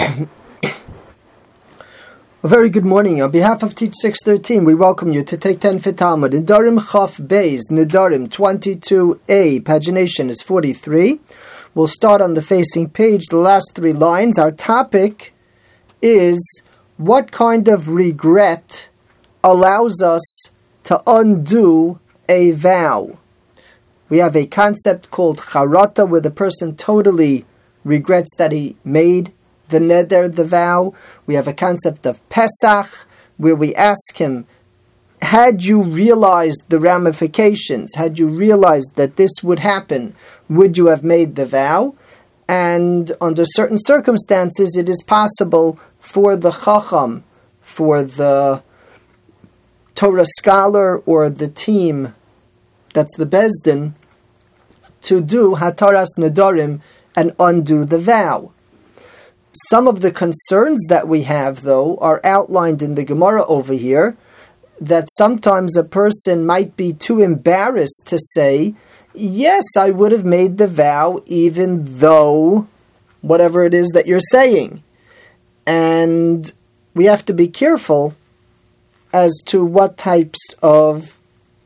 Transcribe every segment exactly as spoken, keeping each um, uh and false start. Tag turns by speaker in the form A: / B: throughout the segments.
A: A very good morning. On behalf of Teach six thirteen, we welcome you to take ten for Talmud. In Nedarim Chaf Beis, Nedarim twenty-two A, pagination is forty-three. We'll start on the facing page, the last three lines. Our topic is what kind of regret allows us to undo a vow. We have a concept called charata, where the person totally regrets that he made the neder, the vow. We have a concept of Pesach, where we ask him, had you realized the ramifications, had you realized that this would happen, would you have made the vow? And under certain circumstances, it is possible for the chacham, for the Torah scholar or the team, that's the Bezdin, to do hataras nedarim and undo the vow. Some of the concerns that we have, though, are outlined in the Gemara over here, that sometimes a person might be too embarrassed to say, yes, I would have made the vow even though whatever it is that you're saying. And we have to be careful as to what types of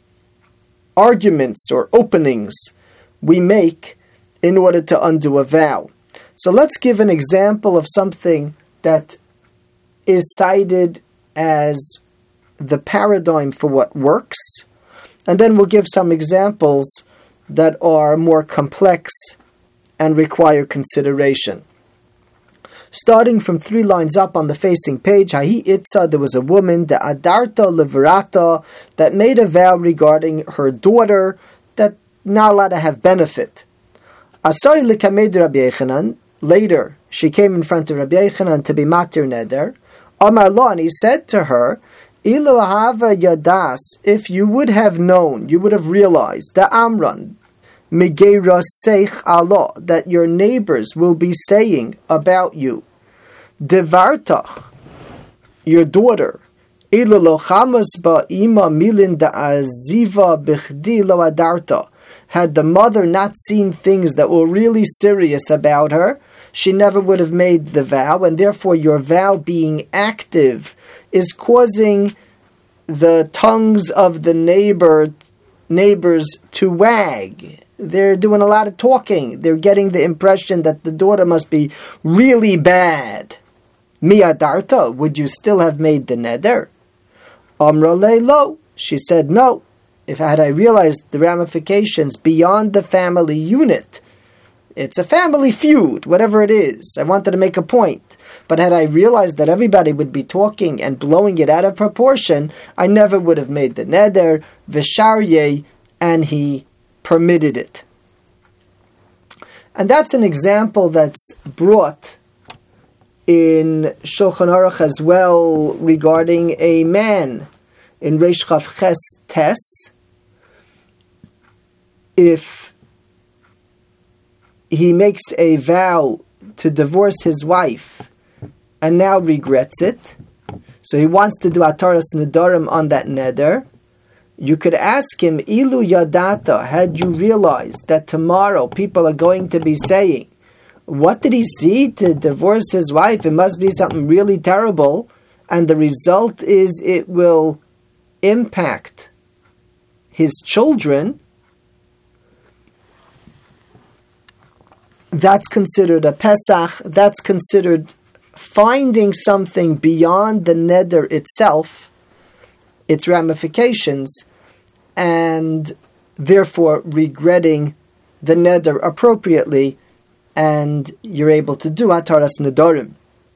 A: arguments or openings we make in order to undo a vow. So let's give an example of something that is cited as the paradigm for what works, and then we'll give some examples that are more complex and require consideration. Starting from three lines up on the facing page, Hahi Itza, there was a woman, the Adarta Leverata, that made a vow regarding her daughter that not allowed to have benefit. Asai Likamed Rabbi Yechanan, later she came in front of Rabbi Yechanan to be matir neder. Amar lo, and he said to her, Ilu hava yadas, if you would have known, you would have realized, the Amran, Migeira seich Allah, that your neighbors will be saying about you, Devartach, your daughter, Ilu lo chamas ba ima milin da aziva bichdi lo adarta, had the mother not seen things that were really serious about her, she never would have made the vow, and therefore your vow being active is causing the tongues of the neighbor neighbors to wag. They're doing a lot of talking. They're getting the impression that the daughter must be really bad. Miadarta, would you still have made the neder? Amra lo, she said no. If had I realized the ramifications beyond the family unit, it's a family feud, whatever it is. I wanted to make a point. But had I realized that everybody would be talking and blowing it out of proportion, I never would have made the neder, v'sharye, and he permitted it. And that's an example that's brought in Shulchan Aruch as well regarding a man in Reish Chaf Ches Tes. If he makes a vow to divorce his wife and now regrets it, so he wants to do hataras nedarim on that neder, you could ask him, Ilu yadata, had you realized that tomorrow people are going to be saying, what did he see to divorce his wife? It must be something really terrible, and the result is it will impact his children. That's considered a Pesach. That's considered finding something beyond the neder itself, its ramifications, and therefore regretting the neder appropriately, and you're able to do hataras nedarim.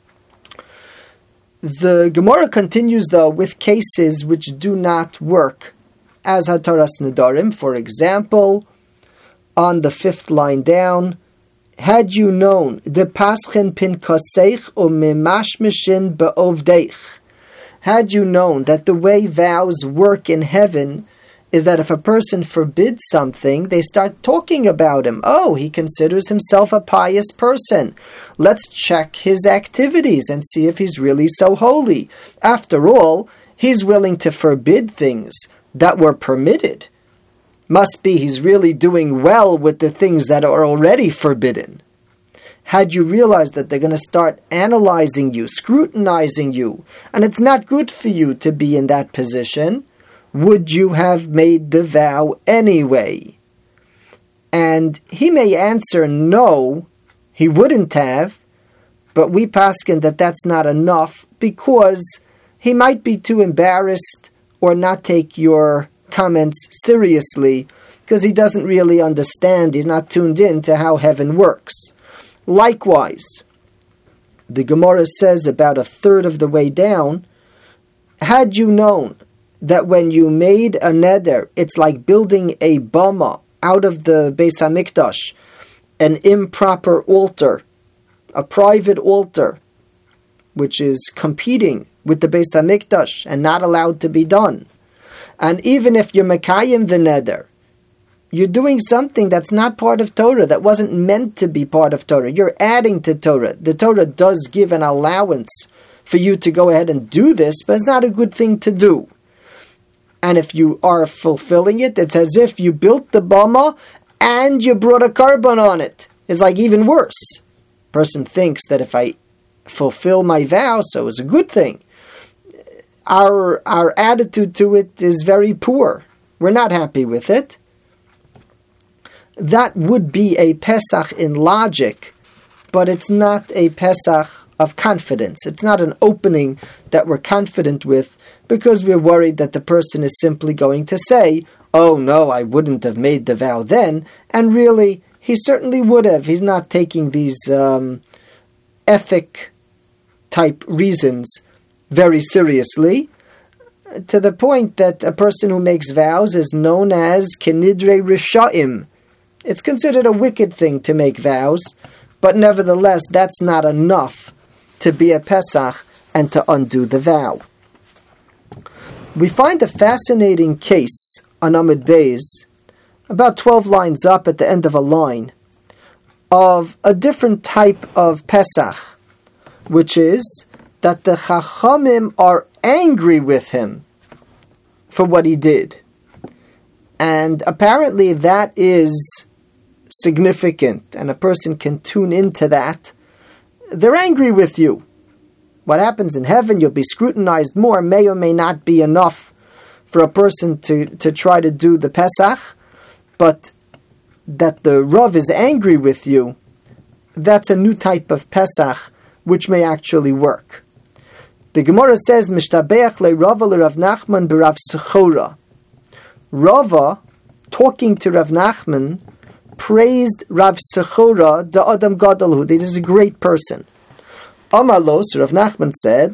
A: The Gemara continues, though, with cases which do not work as hataras nedarim. For example, on the fifth line down, had you known de paschen pinkaseich o memashmishin beovdeich, had you known that the way vows work in heaven is that if a person forbids something, they start talking about him. Oh, he considers himself a pious person. Let's check his activities and see if he's really so holy. After all, he's willing to forbid things that were permitted. Must be he's really doing well with the things that are already forbidden. had you realized that they're going to start analyzing you, scrutinizing you, and it's not good for you to be in that position, would you have made the vow anyway? And he may answer no, he wouldn't have, but we paskin that that's not enough because he might be too embarrassed or not take your comments seriously because he doesn't really understand, he's not tuned in to how heaven works. Likewise, the Gemara says about a third of the way down, had you known that when you made a neder, it's like building a bama out of the Beis HaMikdash, an improper altar, a private altar, which is competing with the Beis HaMikdash and not allowed to be done. And even if you're Mekayim the neder, you're doing something that's not part of Torah, that wasn't meant to be part of Torah. You're adding to Torah. The Torah does give an allowance for you to go ahead and do this, but it's not a good thing to do. And if you are fulfilling it, it's as if you built the bama and you brought a carbon on it. It's like even worse. Person thinks that if I fulfill my vow, so it's a good thing. Our, our attitude to it is very poor. We're not happy with it. That would be a Pesach in logic, but it's not a Pesach of confidence. It's not an opening that we're confident with because we're worried that the person is simply going to say, oh no, I wouldn't have made the vow then, and really, he certainly would have. He's not taking these um, ethic-type reasons very seriously, to the point that a person who makes vows is known as Kenidre Risha'im. It's considered a wicked thing to make vows, but nevertheless, that's not enough to be a Pesach and to undo the vow. We find a fascinating case on Amud Beis, about twelve lines up at the end of a line, of a different type of Pesach, which is that the Chachamim are angry with him for what he did. And apparently that is significant, and a person can tune into that. They're angry with you. What happens in heaven, you'll be scrutinized more, may or may not be enough for a person to, to try to do the Pesach, but that the Rav is angry with you, that's a new type of Pesach which may actually work. The Gemara says, Mishtabeach le Rava le Rav Nachman b'Rav Sechora. Rava, talking to Rav Nachman, praised Rav Sechora, the Adam Gadol, that is a great person. Amalos, Rav Nachman said,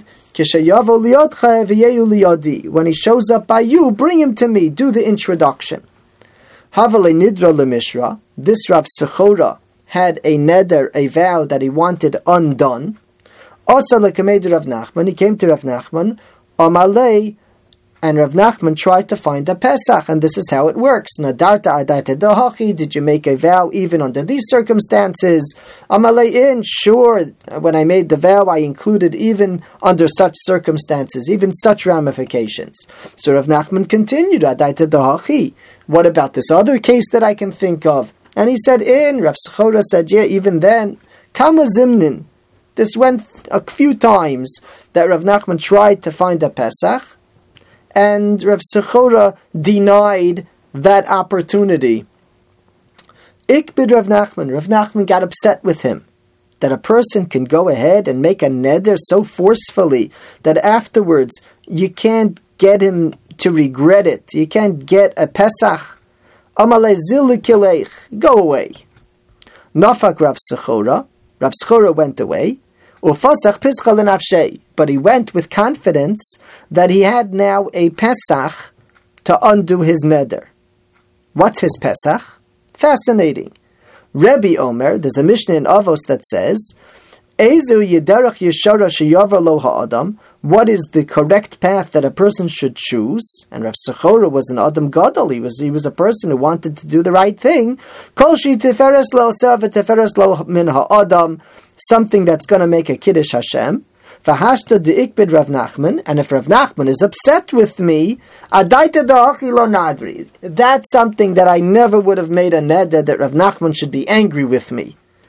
A: when he shows up by you, bring him to me, do the introduction. Havale Nidra leMishra, this Rav Sechora had a neder, a vow that he wanted undone. Also leKamed Rav Nachman, he came to Rav Nachman, Amalei, and Rav Nachman tried to find a Pesach, and this is how it works. Nadarta adate dahachi, did you make a vow even under these circumstances? Amalei in, sure, when I made the vow, I included even under such circumstances, even such ramifications. So Rav Nachman continued, adate dahachi, what about this other case that I can think of? And he said, in, Rav Sechora said, yeah, even then, Kama Zimnin. This went a few times that Rav Nachman tried to find a Pesach, and Rav Sechora denied that opportunity. Ikbid Rav Nachman. Rav Nachman got upset with him that a person can go ahead and make a neder so forcefully that afterwards you can't get him to regret it. You can't get a Pesach. Amalei zil, go away. Nafak Rav Sechora. Rav Sechora went away. Ufasach pischa lenafshei, but he went with confidence that he had now a Pesach to undo his neder. What's his Pesach? Fascinating. Rebbe Omer, there's a Mishnah in Avos that says, Ezu yiderach yeshara sheyavar lo ha'adam, what is the correct path that a person should choose? And Rav Sechora was an Adam Gadol. He was, he was a person who wanted to do the right thing. Kol shi tiferes lo sev tiferes lo min ha'adam, something that's going to make a Kiddush Hashem. V'hashta de'ikbid Rav Nachman, and if Rav Nachman is upset with me, adaita da'achi lo nadri. That's something that I never would have made a neder, that Rav Nachman should be angry with me. And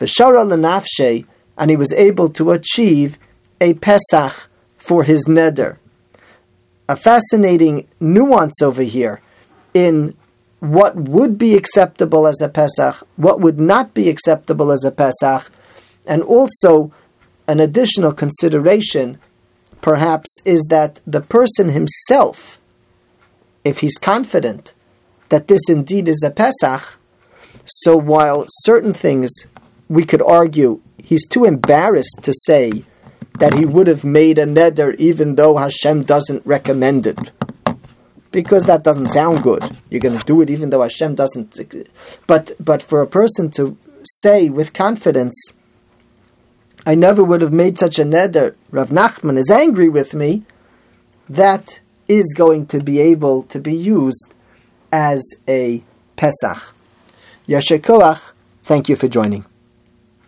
A: V'shara l'nafshei, and he was able to achieve a Pesach for his neder. A fascinating nuance over here in what would be acceptable as a Pesach, what would not be acceptable as a Pesach, and also an additional consideration, perhaps, is that the person himself, if he's confident that this indeed is a Pesach, so while certain things we could argue he's too embarrassed to say that he would have made a neder even though Hashem doesn't recommend it, because that doesn't sound good. You're going to do it even though Hashem doesn't. But but for a person to say with confidence, I never would have made such a neder, Rav Nachman is angry with me, that is going to be able to be used as a Pesach. Yasher Koach, thank you for joining.